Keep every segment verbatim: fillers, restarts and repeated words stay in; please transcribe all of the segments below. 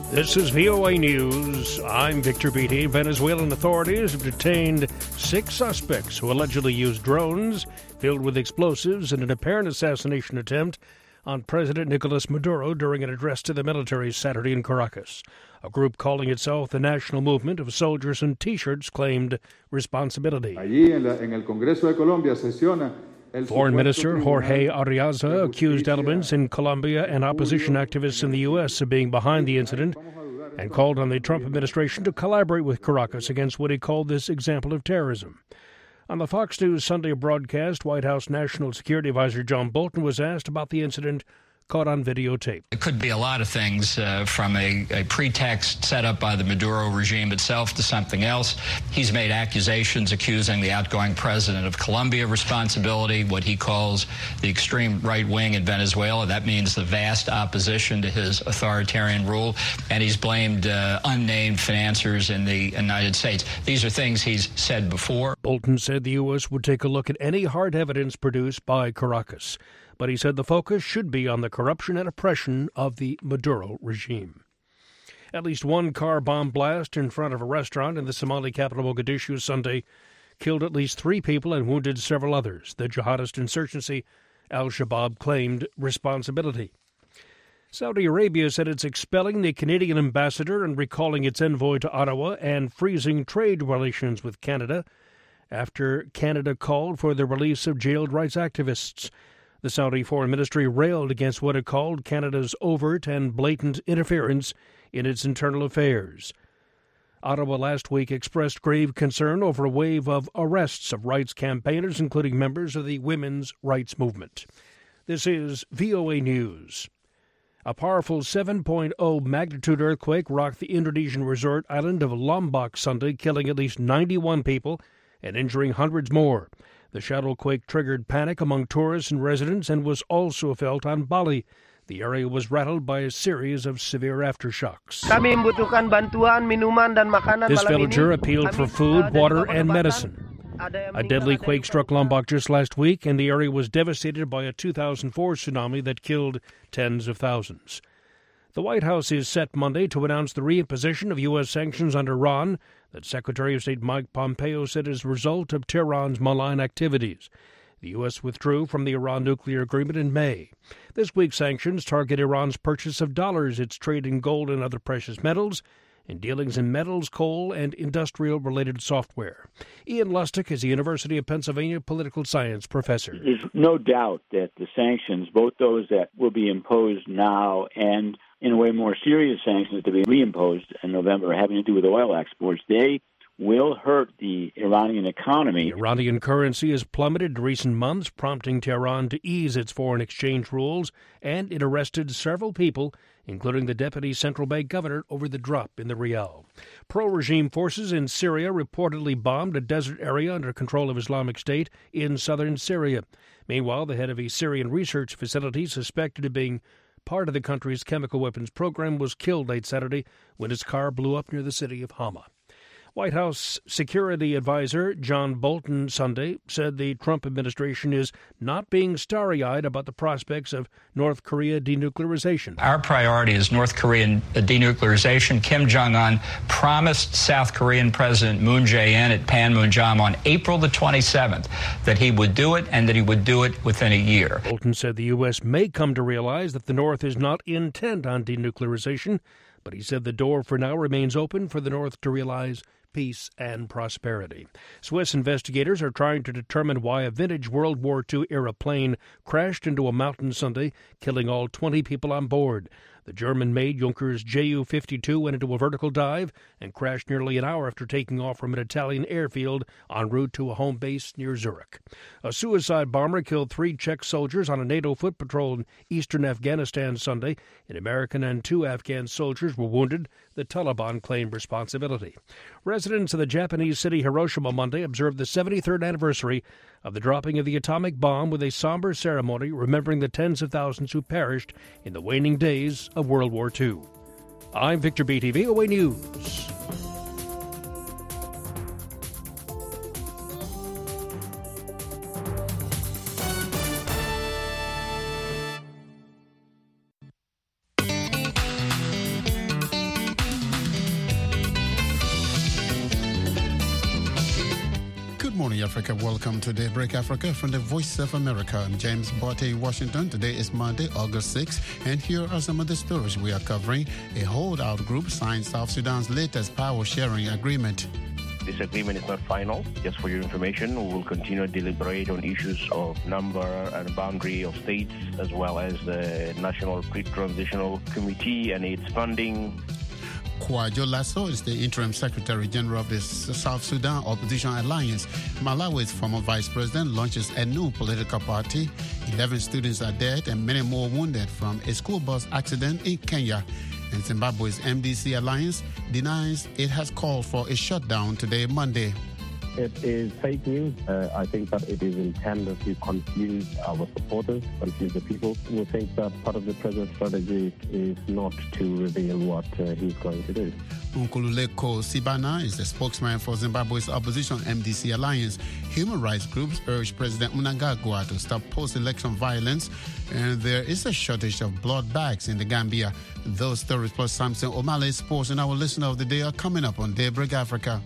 This is V O A News. I'm Victor Beatty. Venezuelan authorities have detained six suspects who allegedly used drones filled with explosives in an apparent assassination attempt on President Nicolas Maduro during an address to the military Saturday in Caracas. A group calling itself the National Movement of Soldiers in T-shirts claimed responsibility. Allí en, la, en el Congreso de Colombia sesiona Foreign Minister Jorge Arriaza accused elements in Colombia and opposition activists in the U S of being behind the incident and called on the Trump administration to collaborate with Caracas against what he called this example of terrorism. On the Fox News Sunday broadcast, White House National Security Advisor John Bolton was asked about the incident caught on videotape. It could be a lot of things, uh, from a, a pretext set up by the Maduro regime itself to something else. He's made accusations accusing the outgoing president of Colombia of responsibility, what he calls the extreme right wing in Venezuela. That means the vast opposition to his authoritarian rule. And he's blamed uh, unnamed financiers in the United States. These are things he's said before. Bolton said the U S would take a look at any hard evidence produced by Caracas. But he said the focus should be on the corruption and oppression of the Maduro regime. At least one car bomb blast in front of a restaurant in the Somali capital Mogadishu Sunday killed at least three people and wounded several others. The jihadist insurgency Al-Shabaab claimed responsibility. Saudi Arabia said it's expelling the Canadian ambassador and recalling its envoy to Ottawa and freezing trade relations with Canada after Canada called for the release of jailed rights activists. The Saudi Foreign Ministry railed against what it called Canada's overt and blatant interference in its internal affairs. Ottawa last week expressed grave concern over a wave of arrests of rights campaigners, including members of the women's rights movement. This is V O A News. A powerful seven point oh magnitude earthquake rocked the Indonesian resort island of Lombok Sunday, killing at least ninety-one people and injuring hundreds more. The shadow-quake triggered panic among tourists and residents and was also felt on Bali. The area was rattled by a series of severe aftershocks. Kami membutuhkan bantuan, minuman, dan makanan. This villager appealed for food, water, and medicine. A deadly quake struck Lombok just last week, and the area was devastated by a two thousand four tsunami that killed tens of thousands. The White House is set Monday to announce the reimposition of U S sanctions on Iran that Secretary of State Mike Pompeo said is a result of Tehran's malign activities. The U S withdrew from the Iran nuclear agreement in May. This week's sanctions target Iran's purchase of dollars, its trade in gold and other precious metals, and dealings in metals, coal, and industrial-related software. Ian Lustig is a University of Pennsylvania political science professor. There's no doubt that the sanctions, both those that will be imposed now and in a way more serious sanctions to be reimposed in November having to do with oil exports, they will hurt the Iranian economy. The Iranian currency has plummeted in recent months, prompting Tehran to ease its foreign exchange rules, and it arrested several people, including the deputy central bank governor, over the drop in the rial. Pro-regime forces in Syria reportedly bombed a desert area under control of Islamic State in southern Syria. Meanwhile, the head of a Syrian research facility suspected of being part of the country's chemical weapons program was killed late Saturday when his car blew up near the city of Hama. White House Security Advisor John Bolton Sunday said the Trump administration is not being starry-eyed about the prospects of North Korea denuclearization. Our priority is North Korean denuclearization. Kim Jong-un promised South Korean President Moon Jae-in at Panmunjom on April the twenty-seventh that he would do it and that he would do it within a year. Bolton said the U S may come to realize that the North is not intent on denuclearization, but he said the door for now remains open for the North to realize peace and prosperity. Swiss investigators are trying to determine why a vintage World War Two era plane crashed into a mountain Sunday, killing all twenty people on board. The German-made Junkers J U fifty-two went into a vertical dive and crashed nearly an hour after taking off from an Italian airfield en route to a home base near Zurich. A suicide bomber killed three Czech soldiers on a NATO foot patrol in eastern Afghanistan Sunday. An American and two Afghan soldiers were wounded. The Taliban claimed responsibility. Residents of the Japanese city Hiroshima Monday observed the seventy-third anniversary of the dropping of the atomic bomb with a somber ceremony remembering the tens of thousands who perished in the waning days of World War Two. I'm Victor Beatty, V O A News. morning, Africa. Welcome to Daybreak Africa from the Voice of America. I'm James Botte in Washington. Today is Monday, August sixth, and here are some of the stories we are covering. A holdout group signed South Sudan's latest power-sharing agreement. This agreement is not final. Just for your information, we will continue to deliberate on issues of number and boundary of states, as well as the National Pre-Transitional Committee and its funding. Kwadwo Lasso is the interim Secretary General of the South Sudan Opposition Alliance. Malawi's former vice president launches a new political party. Eleven students are dead and many more wounded from a school bus accident in Kenya. And Zimbabwe's M D C Alliance denies it has called for a shutdown today, Monday. It is fake news. Uh, I think that it is intended to confuse our supporters, confuse the people. We think that part of the president's strategy is not to reveal what uh, he's going to do. Nkululeko Sibana is the spokesman for Zimbabwe's opposition M D C Alliance. Human rights groups urge President Mnangagwa to stop post-election violence, and there is a shortage of blood bags in the Gambia. Those stories plus Samson O'Malley Sports and our listener of the day are coming up on Daybreak Africa.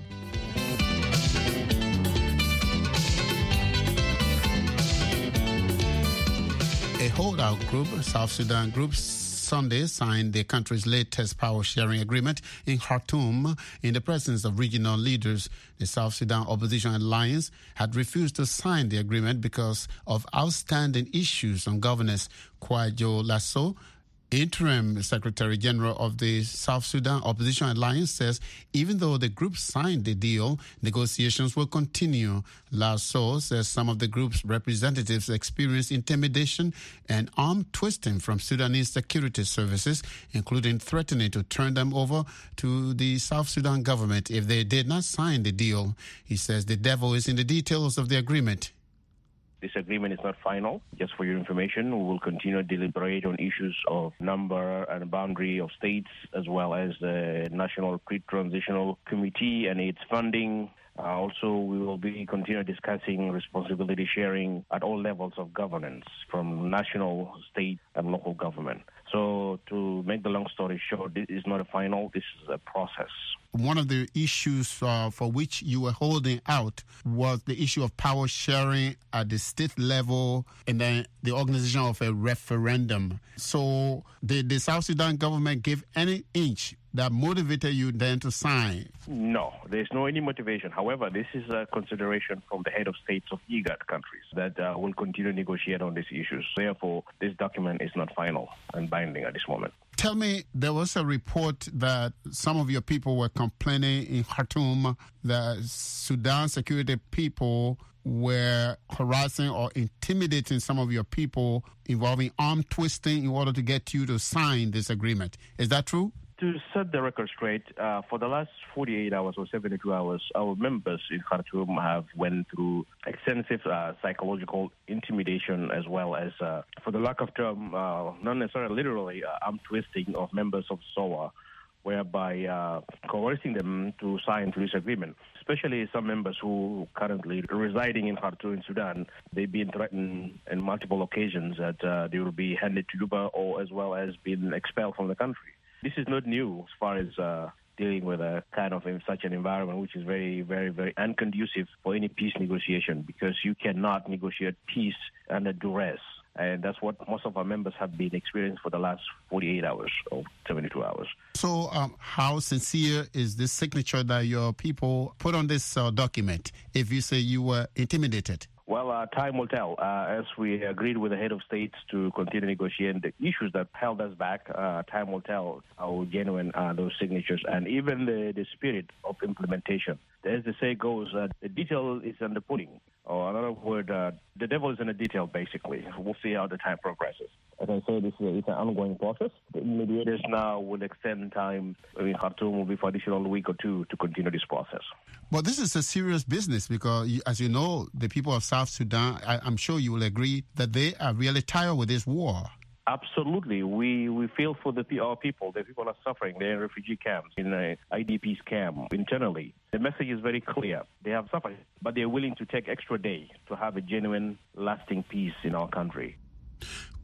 A holdout group, South Sudan groups, Sunday signed the country's latest power-sharing agreement in Khartoum in the presence of regional leaders. The South Sudan Opposition Alliance had refused to sign the agreement because of outstanding issues on governance. Kwadwo Lasso, interim Secretary General of the South Sudan Opposition Alliance, says even though the group signed the deal, negotiations will continue. Lasso says some of the group's representatives experienced intimidation and arm twisting from Sudanese security services, including threatening to turn them over to the South Sudan government if they did not sign the deal. He says the devil is in the details of the agreement. This agreement is not final. Just for your information, we will continue to deliberate on issues of number and boundary of states, as well as the National Pre-Transitional Committee and its funding. Uh, also, we will be continue discussing responsibility sharing at all levels of governance, from national, state, and local government. So, to make the long story short, this is not a final, this is a process. One of the issues uh, for which you were holding out was the issue of power sharing at the state level and then the organization of a referendum. So, did the South Sudan government give any inch that motivated you then to sign? No, there's no any motivation. However, this is a consideration from the head of states of IGAD countries that uh, will continue to negotiate on these issues. Therefore, this document is not final and binding at this moment. Tell me, there was a report that some of your people were complaining in Khartoum that Sudan security people were harassing or intimidating some of your people, involving arm twisting in order to get you to sign this agreement. Is that true? To set the record straight, uh, for the last forty-eight hours or seventy-two hours, our members in Khartoum have went through extensive uh, psychological intimidation, as well as, uh, for the lack of term, uh, not necessarily literally, uh, arm twisting of members of S O A, whereby uh, coercing them to sign to this agreement. Especially some members who currently residing in Khartoum, in Sudan, they've been threatened on multiple occasions that uh, they will be handed to Juba, or as well as being expelled from the country. This is not new as far as uh, dealing with a kind of in such an environment, which is very, very, very unconducive for any peace negotiation, because you cannot negotiate peace under duress. And that's what most of our members have been experiencing for the last forty-eight hours or seventy-two hours. So um, how sincere is this signature that your people put on this uh, document if you say you were intimidated? Well, uh, time will tell. Uh, as we agreed with the head of states to continue negotiating the issues that held us back, uh, time will tell how genuine are those signatures and even the, the spirit of implementation. As the say goes, uh, the detail is in the pudding. Or another word, uh, the devil is in the detail, basically. We'll see how the time progresses. As I say, this is a, it's an ongoing process. The mediators now will extend time. I mean, Khartoum will be for additional week or two to continue this process. But this is a serious business because, as you know, the people of South Sudan, I, I'm sure you will agree that they are really tired with this war. Absolutely. We we feel for the our people. The people are suffering. They're in refugee camps, in a I D P's camp internally. The message is very clear. They have suffered, but they're willing to take extra day to have a genuine, lasting peace in our country.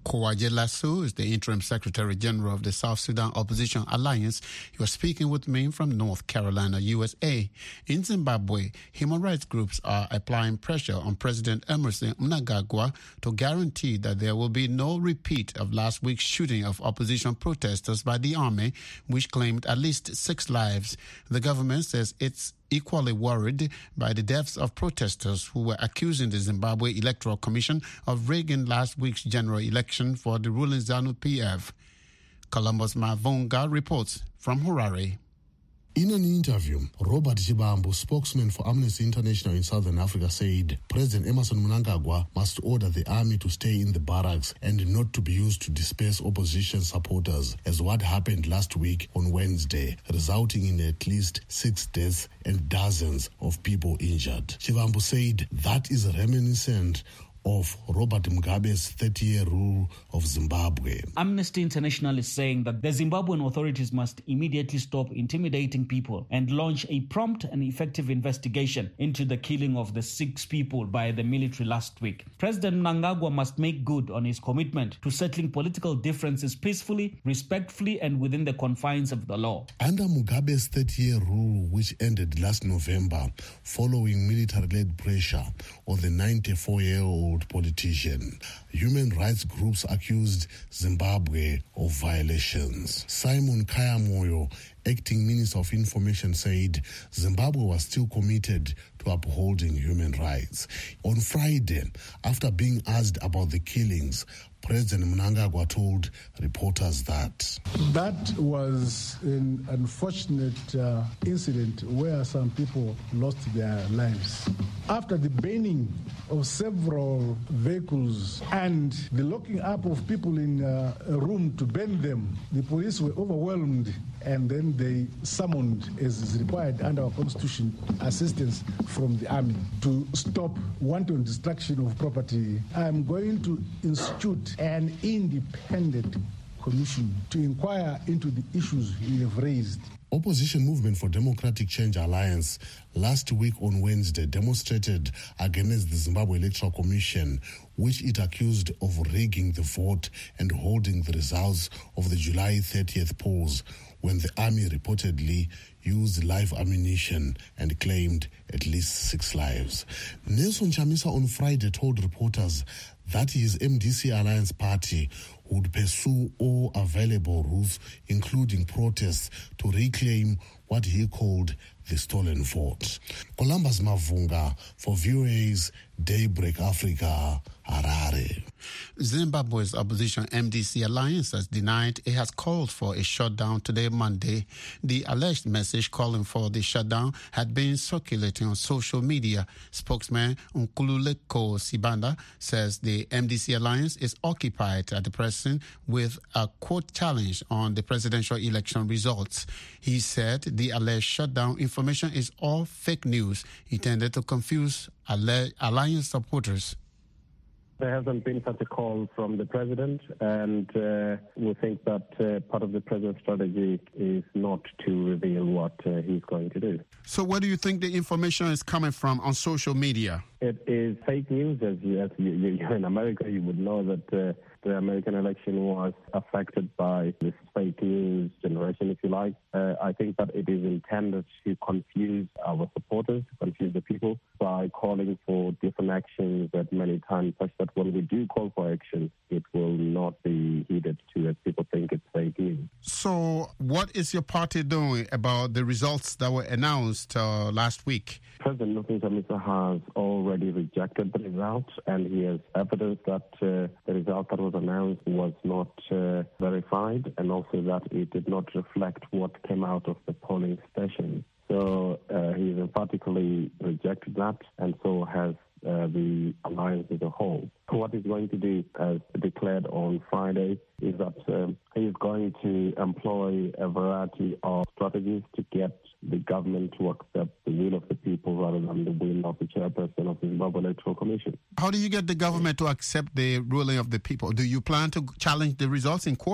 Kwaje Lasso is the interim Secretary General of the South Sudan Opposition Alliance. He was speaking with me from North Carolina, U S A. In Zimbabwe, human rights groups are applying pressure on President Emmerson Mnangagwa to guarantee that there will be no repeat of last week's shooting of opposition protesters by the army, which claimed at least six lives. The government says it's equally worried by the deaths of protesters who were accusing the Zimbabwe Electoral Commission of rigging last week's general election for the ruling ZANU-P F. Columbus Mavunga reports from Harare. In an interview, Robert Chibambo, spokesman for Amnesty International in Southern Africa, said President Emmerson Mnangagwa must order the army to stay in the barracks and not to be used to disperse opposition supporters, as what happened last week on Wednesday, resulting in at least six deaths and dozens of people injured. Chibambo said that is reminiscent of Robert Mugabe's thirty-year rule of Zimbabwe. Amnesty International is saying that the Zimbabwean authorities must immediately stop intimidating people and launch a prompt and effective investigation into the killing of the six people by the military last week. President Mnangagwa must make good on his commitment to settling political differences peacefully, respectfully, and within the confines of the law. Under Mugabe's thirty-year rule, which ended last November, following military-led pressure on the ninety-four-year-old politician, human rights groups accused Zimbabwe of violations. Simon Kayamoyo, acting Minister of Information, said Zimbabwe was still committed to upholding human rights. On Friday, after being asked about the killings, President Mnangagwa told reporters that that was an unfortunate uh, incident where some people lost their lives. After the burning of several vehicles and the locking up of people in uh, a room to burn them, the police were overwhelmed, and then they summoned, as is required under our constitution, assistance from the army to stop wanton destruction of property. I'm going to institute an independent commission to inquire into the issues you have raised. Opposition Movement for Democratic Change Alliance last week on Wednesday demonstrated against the Zimbabwe Electoral Commission, which it accused of rigging the vote and holding the results of the July thirtieth polls, when the army reportedly used live ammunition and claimed at least six lives. Nelson Chamisa on Friday told reporters that his M D C Alliance party would pursue all available routes, including protests, to reclaim what he called the stolen vote. Columbus Mavunga for V O A's Daybreak Africa, Harare. Zimbabwe's opposition M D C Alliance has denied it has called for a shutdown today, Monday. The alleged message calling for the shutdown had been circulating on social media. Spokesman Nkululeko Sibanda says the M D C Alliance is occupied at the present with a quote challenge on the presidential election results. He said the alleged shutdown information is all fake news intended to confuse alliance supporters. There hasn't been such a call from the president, and uh, we think that uh, part of the president's strategy is not to reveal what uh, he's going to do. So where do you think the information is coming from on social media? It is fake news. As, you, as you, you're in America, you would know that uh, the American election was affected by this fake news generation, if you like. Uh, I think that it is intended to confuse our supporters, to confuse the people, by calling for different actions at many times, such that when we do call for action, it will not be heeded to as people think it's fake news. So what is your party doing about the results that were announced uh, last week? President Nelson Chamisa has already rejected the results, and he has evidence that uh, the result that was announced was not uh, verified, and also that it did not reflect what came out of the polling station. So uh, he's emphatically rejected that, and so has uh, the alliance as a whole. What he's going to do, as declared on Friday, is that um, he's going to employ a variety of strategies to get the government to accept the will of the people rather than the will of the chairperson of the Zimbabwe Electoral Commission. How do you get the government to accept the ruling of the people? Do you plan to challenge the results in court?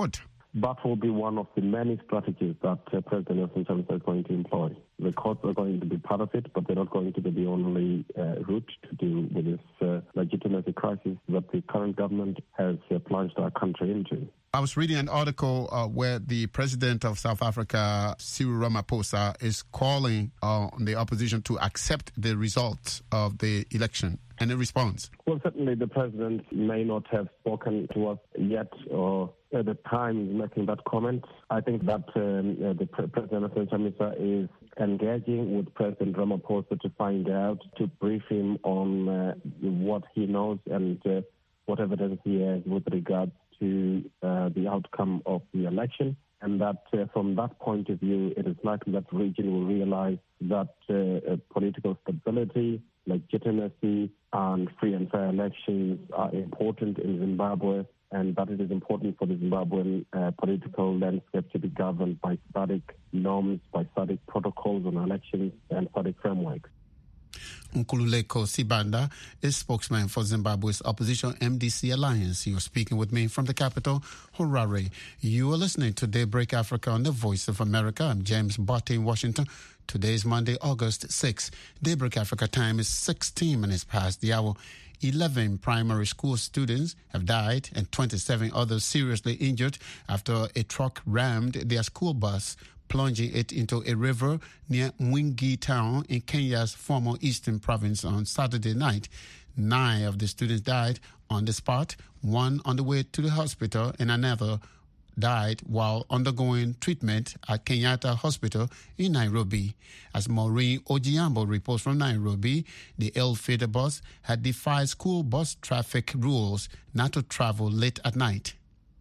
that will be one of the many strategies that uh, President Nelson Chamisa is going to employ. The courts are going to be part of it, but they're not going to be the only uh, route to deal with this uh, legitimacy crisis that the current government has uh, plunged our country into. I was reading an article uh, where the president of South Africa, Cyril Ramaphosa, is calling uh, on the opposition to accept the results of the election. Any response? Well, certainly the president may not have spoken to us yet or at the time he's making that comment. I think that um, uh, the pre- President of Chamisa is engaging with President Ramaphosa to find out, to brief him on uh, what he knows and uh, what evidence he has with regards to uh, the outcome of the election, and that uh, from that point of view, it is likely that the region will realize that uh, uh, political stability, legitimacy, and free and fair elections are important in Zimbabwe, and that it is important for the Zimbabwean uh, political landscape to be governed by SADC norms, by SADC protocols on elections, and SADC frameworks. Nkululeko Sibanda is spokesman for Zimbabwe's opposition M D C Alliance. You're speaking with me from the capital, Harare. You are listening to Daybreak Africa on the Voice of America. I'm James Botte in Washington. Today is Monday, August sixth. Daybreak Africa time is sixteen minutes past the hour. eleven primary school students have died and twenty-seven others seriously injured after a truck rammed their school bus, plunging it into a river near Mwingi town in Kenya's former Eastern Province on Saturday night. Nine of the students died on the spot, one on the way to the hospital and another died while undergoing treatment at Kenyatta Hospital in Nairobi. As Maureen Ojiambo reports from Nairobi, the ill-fated bus had defied school bus traffic rules not to travel late at night.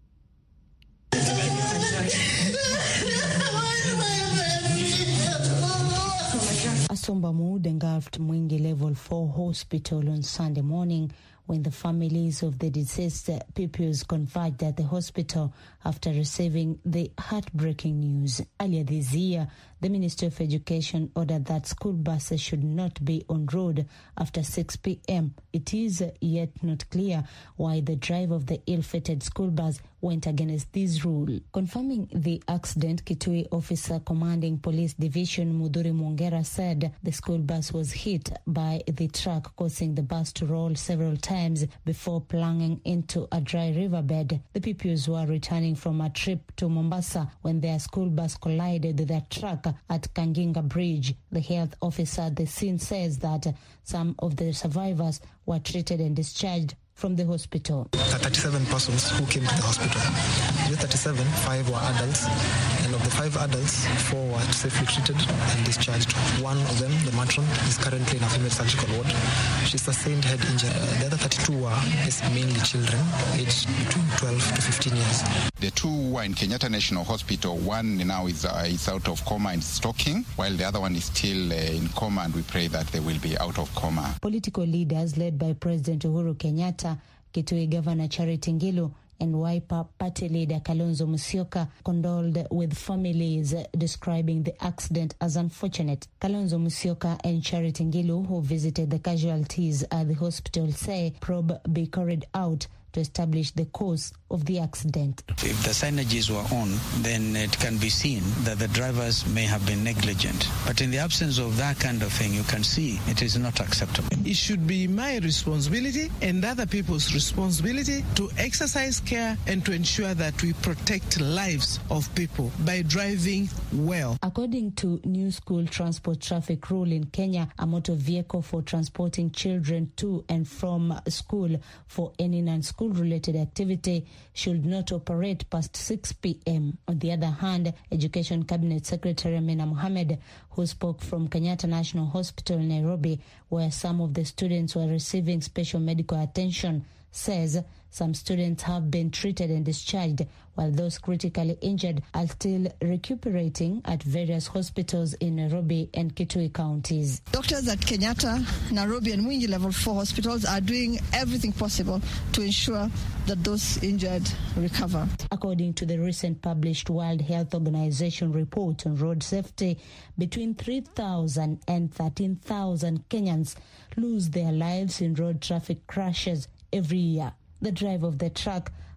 A somber mood engulfed Mwingi Level four Hospital on Sunday morning when the families of the deceased pupils converged at the hospital after receiving the heartbreaking news. Earlier this year, the Ministry of Education ordered that school buses should not be on road after six p.m. It is yet not clear why the driver of the ill-fated school bus went against this rule. Confirming the accident, Kitui officer commanding Police Division Mudhuri Mwongera said the school bus was hit by the truck, causing the bus to roll several times before plunging into a dry riverbed. The pupils were returning from a trip to Mombasa when their school bus collided with a truck at Kanginga Bridge. The health officer at the scene says that some of the survivors were treated and discharged from the hospital. thirty-seven persons who came to the hospital. Of the thirty-seven, five were adults, and of the five adults, four were safely treated and discharged. One of them, the matron, is currently in a female surgical ward. She sustained head injury. The other thirty-two were mainly children, aged between twelve to fifteen years. The two were in Kenyatta National Hospital. One now is, uh, is out of coma and stalking, while the other one is still uh, in coma, and we pray that they will be out of coma. Political leaders led by President Uhuru Kenyatta, Kitui Governor Charity Ngilu, and Wiper Party leader Kalonzo Musyoka condoled with families, describing the accident as unfortunate. Kalonzo Musyoka and Charity Ngilu, who visited the casualties at the hospital, say probe be carried out to establish the cause of the accident. If the signages were on, then it can be seen that the drivers may have been negligent. But in the absence of that kind of thing, you can see it is not acceptable. It should be my responsibility and other people's responsibility to exercise care and to ensure that we protect lives of people by driving well. According to new school transport traffic rule in Kenya, a motor vehicle for transporting children to and from school for any non-school school-related activity should not operate past six p.m. On the other hand, Education Cabinet Secretary Amina Mohamed, who spoke from Kenyatta National Hospital in Nairobi, where some of the students were receiving special medical attention, says some students have been treated and discharged, while those critically injured are still recuperating at various hospitals in Nairobi and Kitui counties. Doctors at Kenyatta, Nairobi and Mwingi Level four hospitals are doing everything possible to ensure that those injured recover. According to the recent published World Health Organization report on road safety, between three thousand and thirteen thousand Kenyans lose their lives in road traffic crashes every year. The driver of the truck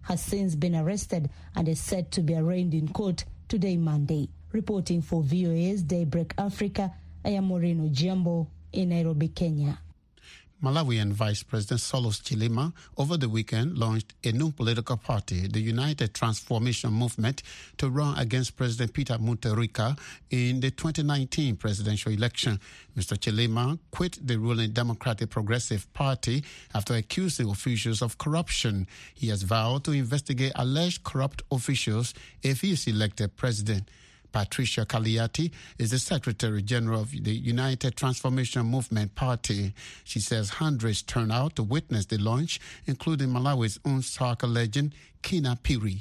has since been arrested and is set to be arraigned in court today, Monday. Reporting for V O A's Daybreak Africa, I am Moreno Giambo in Nairobi, Kenya. Malawian Vice President Solos Chilima over the weekend launched a new political party, the United Transformation Movement, to run against President Peter Mutharika in the twenty nineteen presidential election. Mister Chilima quit the ruling Democratic Progressive Party after accusing officials of corruption. He has vowed to investigate alleged corrupt officials if he is elected president. Patricia Kaliati is the Secretary General of the United Transformation Movement Party. She says hundreds turned out to witness the launch, including Malawi's own soccer legend, Kina Piri.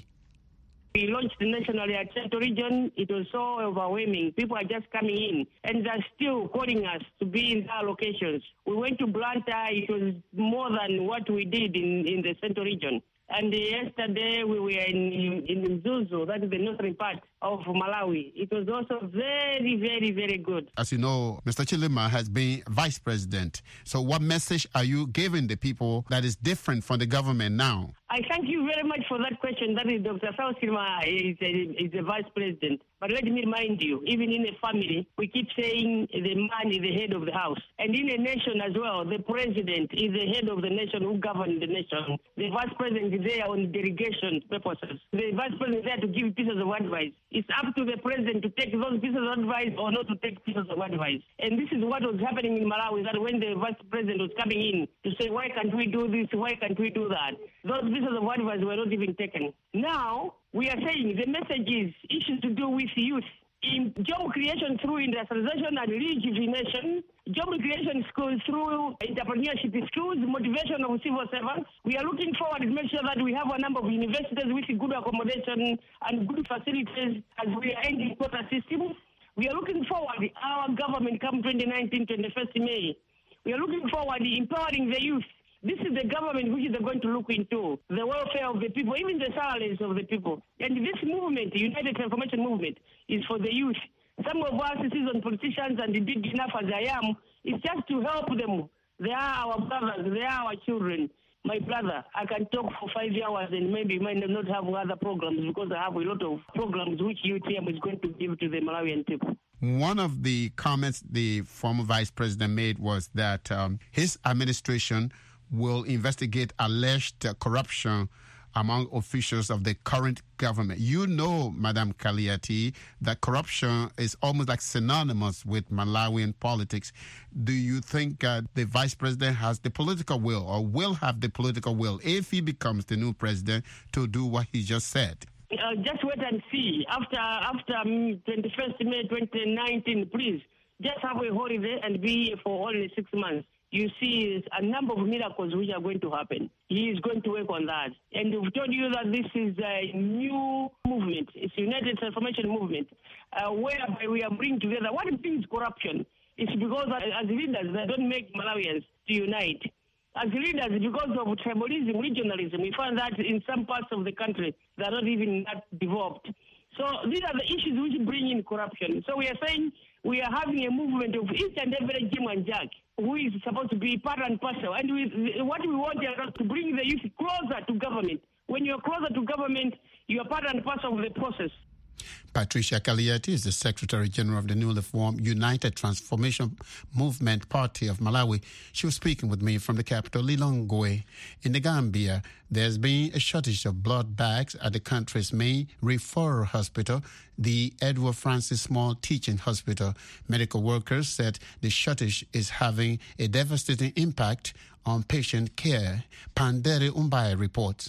We launched nationally at Central Region. It was so overwhelming. People are just coming in, and they're still calling us to be in our locations. We went to Blantyre. It was more than what we did in, in the Central Region. And yesterday we were in, in Mzuzu, that is the northern part of Malawi. It was also very, very, very good. As you know, Mister Chilima has been vice president. So what message are you giving the people that is different from the government now? I thank you very much for that question. That is Doctor Saul Chilima is a, is a vice president. But let me remind you, even in a family, we keep saying the man is the head of the house. And in a nation as well, the president is the head of the nation who governs the nation. The vice president is there on delegation purposes. The vice president is there to give pieces of advice. It's up to the president to take those pieces of advice or not to take pieces of advice. And this is what was happening in Malawi, that when the vice president was coming in to say, why can't we do this, why can't we do that, those pieces of advice were not even taken. Now, we are saying the message is issues to do with youth. In job creation through industrialization and rejuvenation, job creation schools through entrepreneurship schools, motivation of civil servants. We are looking forward to make sure that we have a number of universities with good accommodation and good facilities as we are ending quota system. We are looking forward to our government come twenty nineteen, twenty-first May. We are looking forward to empowering the youth. This is the government which is going to look into the welfare of the people, even the salaries of the people. And this movement, the United Transformation Movement, is for the youth. Some of us seasoned politicians, and big enough as I am, is just to help them. They are our brothers, they are our children. My brother, I can talk for five hours and maybe might not have other programs because I have a lot of programs which U T M is going to give to the Malawian people. One of the comments the former vice president made was that um, his administration will investigate alleged uh, corruption among officials of the current government. You know, Madam Kaliati, that corruption is almost like synonymous with Malawian politics. Do you think uh, the vice president has the political will or will have the political will if he becomes the new president to do what he just said? Uh, just wait and see. After after um, twenty-first May twenty nineteen, please, just have a holiday and be here for only six months. You see a number of miracles which are going to happen. He is going to work on that. And we've told you that this is a new movement. It's a United Transformation Movement, uh, whereby we are bringing together. What brings corruption? It's because as leaders, they don't make Malawians to unite. As leaders, because of tribalism, regionalism, we find that in some parts of the country, they're not even that developed. So these are the issues which bring in corruption. So we are saying we are having a movement of each and every Jim and Jack who is supposed to be part and parcel. And we, what we want is to bring the youth closer to government. When you're closer to government, you are part and parcel of the process. Patricia Kaliati is the Secretary General of the newly formed United Transformation Movement Party of Malawi. She was speaking with me from the capital, Lilongwe. In the Gambia, there's been a shortage of blood bags at the country's main referral hospital, the Edward Francis Small Teaching Hospital. Medical workers said the shortage is having a devastating impact on patient care. Pandere Umbai reports.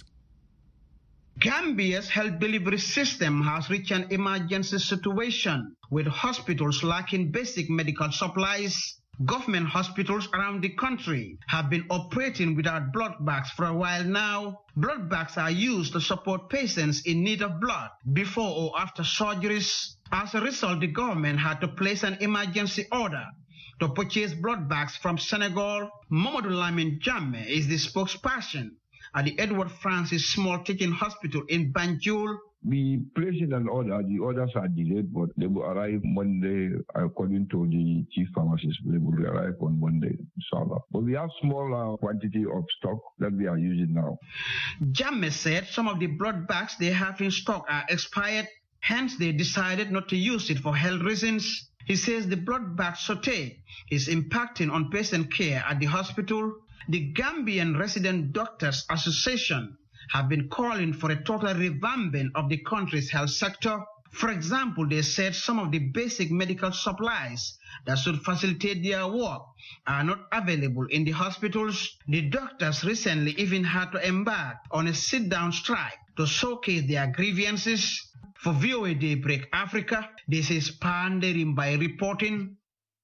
Gambia's health delivery system has reached an emergency situation with hospitals lacking basic medical supplies. Government hospitals around the country have been operating without blood bags for a while now. Blood bags are used to support patients in need of blood before or after surgeries. As a result, the government had to place an emergency order to purchase blood bags from Senegal. Mamadou Lamine Jammeh is the spokesperson at the Edward Francis Small Teaching Hospital in Banjul. We placed in an order. The orders are delayed, but they will arrive Monday, according to the chief pharmacist. They will arrive on Monday, inshallah. But we have small uh, quantity of stock that we are using now. Jammeh said some of the blood bags they have in stock are expired, hence they decided not to use it for health reasons. He says the blood bag shortage is impacting on patient care at the hospital. The Gambian Resident Doctors Association have been calling for a total revamping of the country's health sector. For example, they said some of the basic medical supplies that should facilitate their work are not available in the hospitals. The doctors recently even had to embark on a sit-down strike to showcase their grievances. For V O A Daybreak Africa, this is Panderimbai reporting.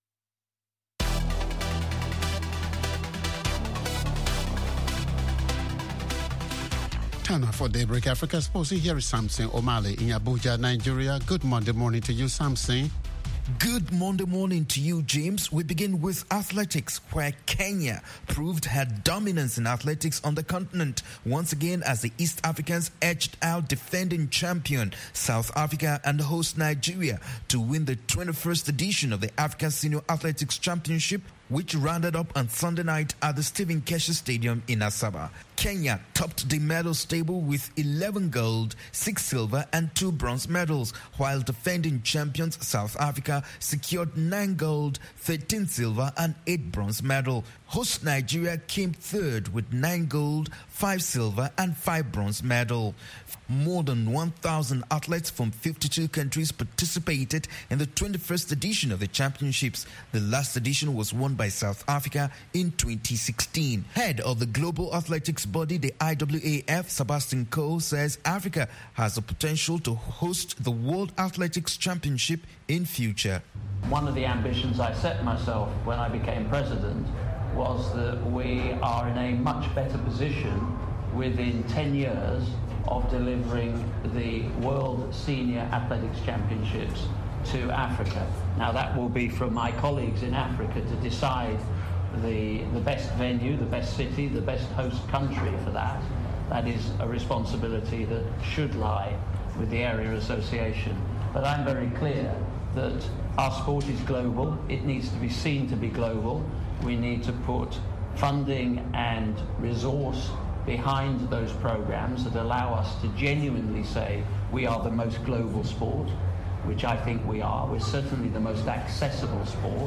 Time for Daybreak Africa. Supposing here is Samson Omale in Abuja, Nigeria. Good Monday morning to you, Samson. Good Monday morning to you, James. We begin with athletics, where Kenya proved her dominance in athletics on the continent once again as the East Africans edged out defending champion South Africa and host Nigeria to win the twenty-first edition of the African Senior Athletics Championship, which rounded up on Sunday night at the Stephen Keshi Stadium in Asaba. Kenya topped the medals table with eleven gold, six silver and two bronze medals, while defending champions South Africa secured nine gold, thirteen silver and eight bronze medals. Host Nigeria came third with nine gold, five silver and five bronze medals. More than one thousand athletes from fifty-two countries participated in the twenty-first edition of the championships. The last edition was won by South Africa in twenty sixteen. Head of the global athletics body, the I W A F, Sebastian Coe, says Africa has the potential to host the World Athletics Championship in future. One of the ambitions I set myself when I became president was that we are in a much better position within ten years of delivering the World Senior Athletics Championships to Africa. Now that will be from my colleagues in Africa to decide the, the best venue, the best city, the best host country for that. That is a responsibility that should lie with the Area Association. But I'm very clear that our sport is global. It needs to be seen to be global. We need to put funding and resource behind those programs that allow us to genuinely say we are the most global sport, which I think we are. We're certainly the most accessible sport,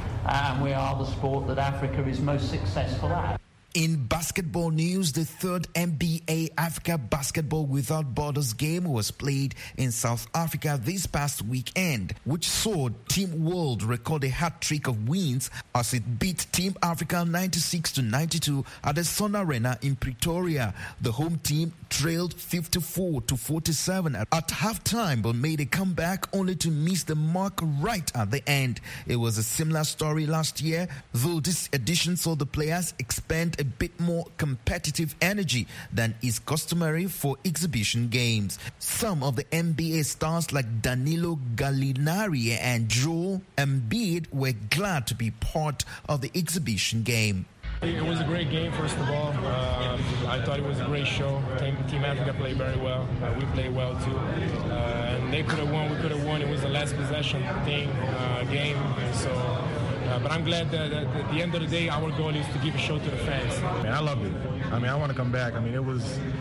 and we are the sport that Africa is most successful at. In basketball news, the third N B A Africa Basketball Without Borders game was played in South Africa this past weekend, which saw Team World record a hat trick of wins as it beat Team Africa ninety-six to ninety-two at the Sun Arena in Pretoria. The home team trailed fifty-four to forty-seven at halftime, but made a comeback only to miss the mark right at the end. It was a similar story last year, though this edition saw the players expend a bit more competitive energy than is customary for exhibition games. Some of the N B A stars like Danilo Gallinari and Joel Embiid were glad to be part of the exhibition game. It was a great game, first of all. Um, I thought it was a great show. Team, Team Africa played very well. Uh, we played well, too. Uh, and they could have won, we could have won. It was a last possession thing, uh, game. And so, uh, but I'm glad that, that at the end of the day, our goal is to give a show to the fans. Man, I loved it. I mean, I want to come back. I mean, it was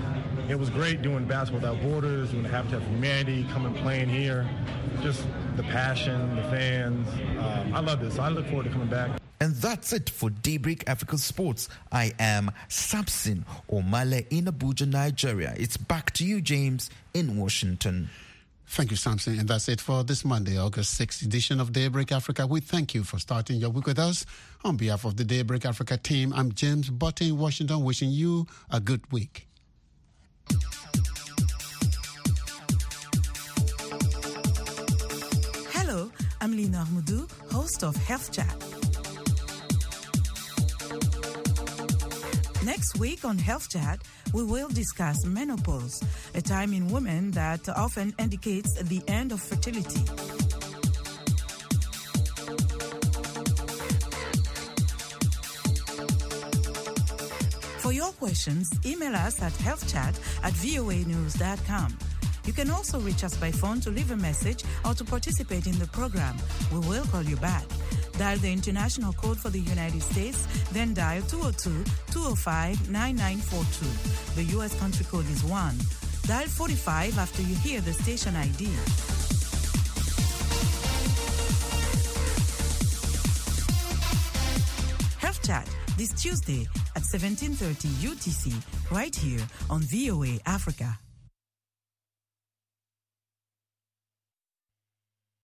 it was great doing Basketball Without Borders, doing the Habitat for Humanity, coming playing here. Just the passion, the fans. Um, I love this. So I look forward to coming back. And that's it for Daybreak Africa Sports. I am Samson Omale in Abuja, Nigeria. It's back to you, James, in Washington. Thank you, Samson. And that's it for this Monday, August sixth edition of Daybreak Africa. We thank you for starting your week with us. On behalf of the Daybreak Africa team, I'm James Butte in Washington, wishing you a good week. Hello, I'm Lina Ahmudu, host of Health Chat. Next week on Health Chat, we will discuss menopause, a time in women that often indicates the end of fertility. For your questions, email us at healthchat at voa news dot com. You can also reach us by phone to leave a message or to participate in the program. We will call you back. Dial the international code for the United States, then dial two oh two, two oh five, nine nine four two. The U S country code is one. Dial forty-five after you hear the station I D. Health Chat this Tuesday at seventeen thirty U T C, right here on V O A Africa.